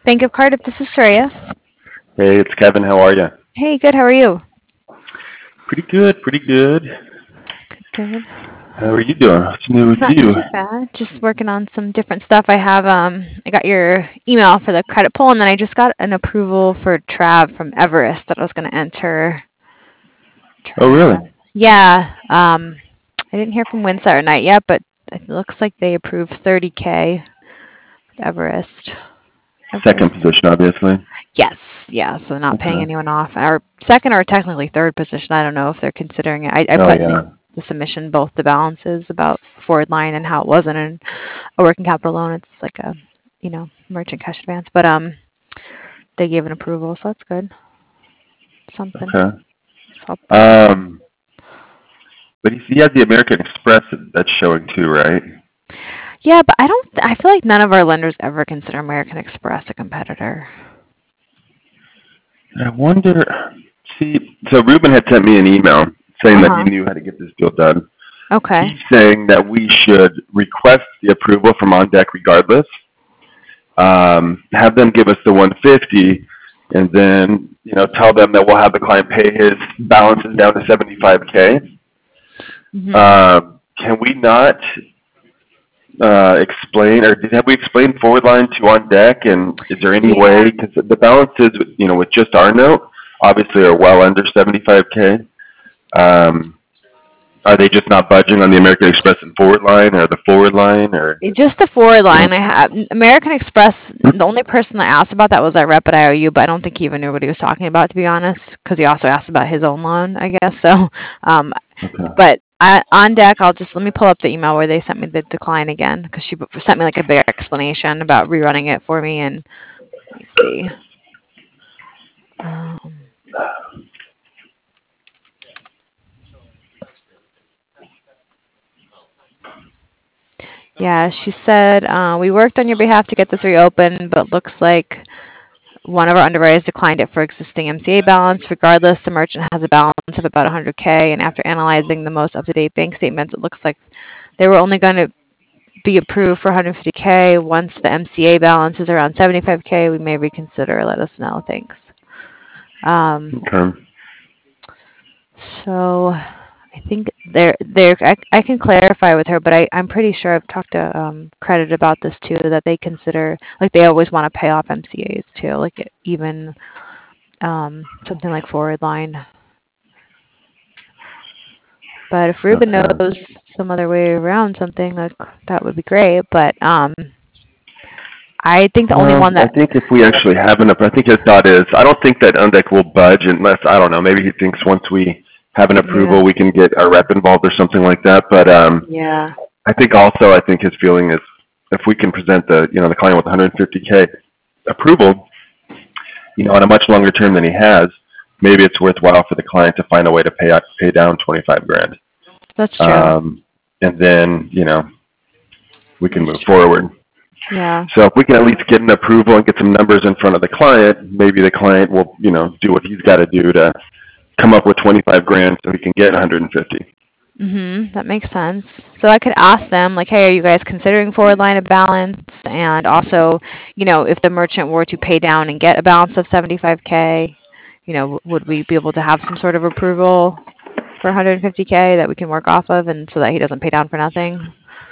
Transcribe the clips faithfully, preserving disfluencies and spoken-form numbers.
Bank of Cardiff, this is Soraya. Hey, it's Kevin. How are you? Hey, good. How are you? Pretty good, pretty good. Good. How are you doing? What's new with Not you? too bad. Just working on some different stuff. I have um I got your email for the credit pull, and then I just got an approval for Trav from Everest that I was gonna enter. Oh, really? Trav. Yeah. Um I didn't hear from Windsor Night yet, but it looks like they approved thirty K with Everest. Second Everest. position, obviously. Yes, yeah, so not paying Okay. anyone off. Or second or technically third position. I don't know if they're considering it. I, I Oh, put in the, yeah. the submission both the balances about forward line and how it wasn't in a working capital loan. It's like a, you know, merchant cash advance. But um, they gave an approval, so that's good. Something. Okay. So, Um, but he, he has the American Express that's showing too, right? yeah, but I don't. I feel like none of our lenders ever consider American Express a competitor. I wonder. See, so Ruben had sent me an email saying Uh that he huh. knew how to get this deal done. Okay. He's saying that we should request the approval from On Deck regardless. Um, have them give us the one fifty, and then you know tell them that we'll have the client pay his balances down to seventy-five k. Mhm. Um, can we not uh, explain, or did, have we explained forward line to On Deck? And is there any way, Yeah. because the balances, you know, with just our note, obviously are well under seventy-five k. Um, are they just not budging on the American Express and forward line, or the forward line, or? It- Just the forward line. I have American Express. The only person that asked about that was our rep at I O U, but I don't think he even knew what he was talking about, to be honest, because he also asked about his own loan, I guess. So, um, Okay. but I, on deck, I'll just let me pull up the email where they sent me the decline again, because she sent me like a big explanation about rerunning it for me. And let me see. Um, yeah, she said uh, we worked on your behalf to get this reopened, but looks like one of our underwriters declined it for existing M C A balance. Regardless, the merchant has a balance of about one hundred K, and after analyzing the most up-to-date bank statements, it looks like they were only going to be approved for one hundred fifty K. Once the M C A balance is around seventy-five K, we may reconsider. Let us know. Thanks. Um, Okay. so I think there, there. I, I can clarify with her, but I, I'm pretty sure I've talked to um, Credit about this too. That they consider, like, they always want to pay off M C As too, like even um, something like forward line. But if Ruben Okay. knows some other way around something, like that would be great. But um, I think the only Well, one I that think if we actually have enough, I think his thought is, I don't think that Undeck will budge unless, I don't know, maybe he thinks once we have an yeah, approval, we can get our rep involved or something like that. But um, yeah, I think also, I think his feeling is if we can present the, you know, the client with one hundred fifty k approval, you know, on a much longer term than he has, maybe it's worthwhile for the client to find a way to pay out, pay down twenty-five grand. that's true. Um, and then, you know, we can That's move true. forward. Yeah. So if we can at least get an approval and get some numbers in front of the client, maybe the client will, you know, do what he's got to do to come up with twenty-five grand so he can get one hundred fifty. Mhm. That makes sense. So I could ask them, like, hey, are you guys considering forward line of balance? And also, you know, if the merchant were to pay down and get a balance of seventy-five K, you know, would we be able to have some sort of approval for one hundred fifty K that we can work off of, and so that he doesn't pay down for nothing?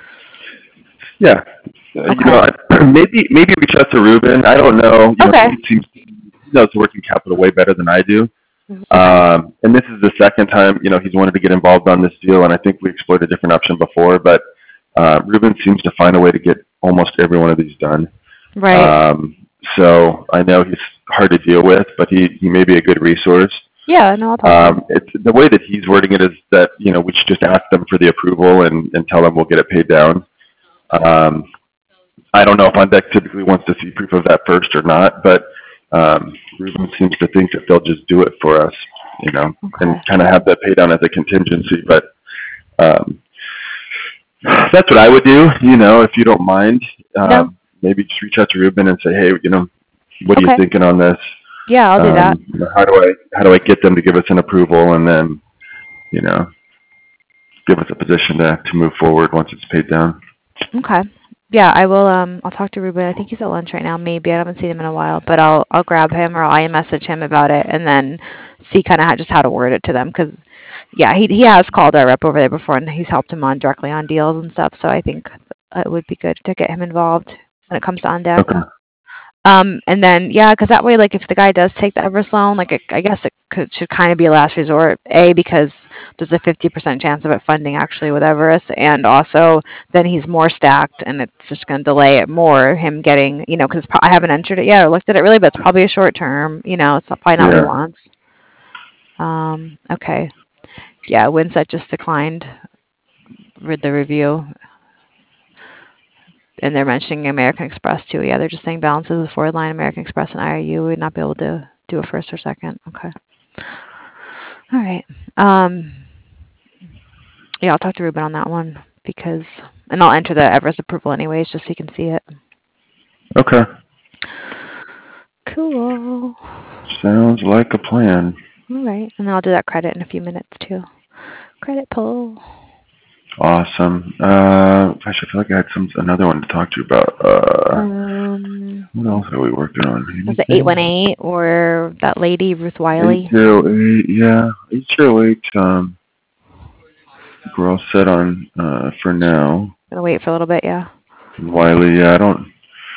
Yeah, uh, you know, Okay. maybe maybe reach out to Ruben. I don't know. You know, Okay. he seems he knows working capital way better than I do. Okay. Um, and this is the second time, you know, he's wanted to get involved on this deal, and I think we explored a different option before. But uh, Ruben seems to find a way to get almost every one of these done. Right. Um, so I know he's hard to deal with, but he he may be a good resource. Yeah, no, I'll talk to him. Um, it's the way that he's wording it is that you know we should just ask them for the approval and and tell them we'll get it paid down. Um, I don't know if On Deck typically wants to see proof of that first or not, but um, Ruben seems to think that they'll just do it for us, you know, and Okay. kind of have that pay down as a contingency. But um, that's what I would do, you know, if you don't mind. No. Um, maybe just reach out to Ruben and say, hey, you know, what are you Okay. thinking on this? Yeah, I'll do that. Um, you know, how do I how do I get them to give us an approval and then, you know, give us a position to to move forward once it's paid down. Okay. Yeah, I will. Um, I'll talk to Ruben. I think he's at lunch right now. Maybe I haven't seen him in a while, but I'll I'll grab him or I'll message him about it, and then see kind of how, just how to word it to them. Because yeah, he he has called our rep over there before, and he's helped him on directly on deals and stuff. So I think it would be good to get him involved when it comes to on deck. Okay. Um, and then yeah, because that way, like if the guy does take the Everest loan, like it, I guess it could should kind of be a last resort. A, because there's a fifty percent chance of it funding actually with Everest, and also then he's more stacked, and it's just going to delay it more. Him getting, you know, because pro- I haven't entered it yet or looked at it really, but it's probably a short term. You know, it's not, probably not what he Yeah. wants. Um, okay, yeah, Winset just declined with the review, and they're mentioning American Express too. Yeah, they're just saying balances of forward line American Express and I R U would not be able to do a first or second. Okay. All right. Um, yeah, I'll talk to Ruben on that one because, and I'll enter the Everest approval anyways, just so you can see it. Okay. Cool. Sounds like a plan. All right, and then I'll do that credit in a few minutes too. Credit pull. Awesome. Uh, gosh, I feel like I had some another one to talk to you about. Uh, Um, what else are we working on? was it Anything? eight one eight or that lady Ruth Wiley? eight zero eight, yeah. eight zero eight, um, we're all set on, uh, for now. Gonna wait for a little bit, yeah. Wiley, yeah, I don't.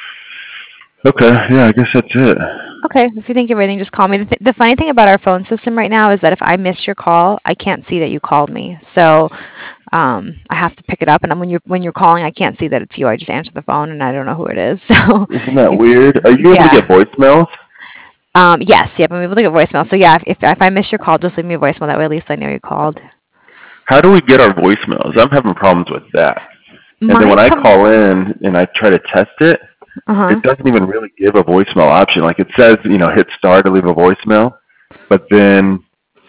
Okay, yeah, I guess that's it. Okay, if you think of anything, just call me. The, th- the funny thing about our phone system right now is that if I miss your call, I can't see that you called me. So um, I have to pick it up, and when you're when you're calling, I can't see that it's you. I just answer the phone, and I don't know who it is. So Isn't that if, weird? Are you able yeah, to get voicemails? um, yes, yep. I'm able to get voicemail. So yeah, if, if if I miss your call, just leave me a voicemail. That way, at least I know you called. How do we get our voicemails? I'm having problems with that. And then Mine when I come. call in and I try to test it, Uh huh. it doesn't even really give a voicemail option. Like it says, you know, hit star to leave a voicemail, but then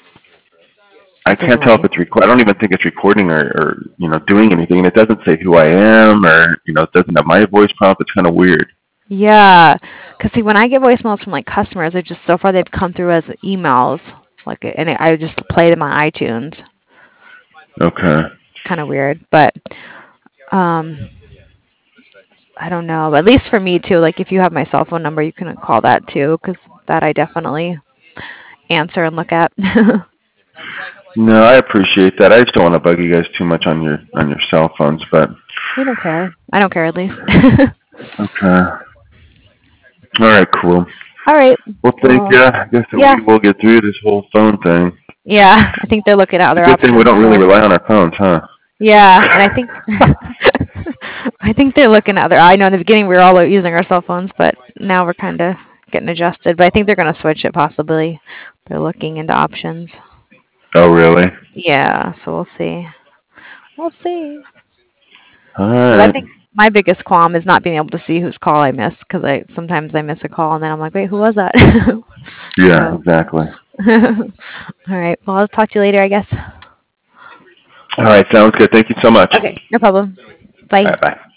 I It's a can't tell if delay. it's record. I don't even think it's recording or, or you know doing anything. And it doesn't say who I am, or you know, it doesn't have my voice prompt. It's kind of weird. Yeah, because see, when I get voicemails from like customers, they just so far they've come through as emails, like, and I just play them on iTunes. Okay. It's kind of weird, but um, I don't know. But at least for me too, like if you have my cell phone number, you can call that too, because that I definitely answer and look at. No, I appreciate that. I just don't want to bug you guys too much on your on your cell phones, but We don't care. I don't care at least. okay. All right, cool. All right. Well, thank Well, you. I guess that yeah, we will get through this whole phone thing. yeah. I think they're looking at It's other a good thing we options don't really more. rely on our phones, huh? Yeah, and I think I think they're looking at other. I know in the beginning we were all using our cell phones, but now we're kind of getting adjusted. But I think they're going to switch it possibly. They're looking into options. Oh, really? Yeah, so we'll see. We'll see. All Because I right. think my biggest qualm is not being able to see whose call I missed. Because I sometimes I miss a call and then I'm like, wait, who was that? Yeah, So, exactly. all right. Well, I'll talk to you later, I guess. All right, sounds good. Thank you so much. Okay, no problem. All Bye. right, bye.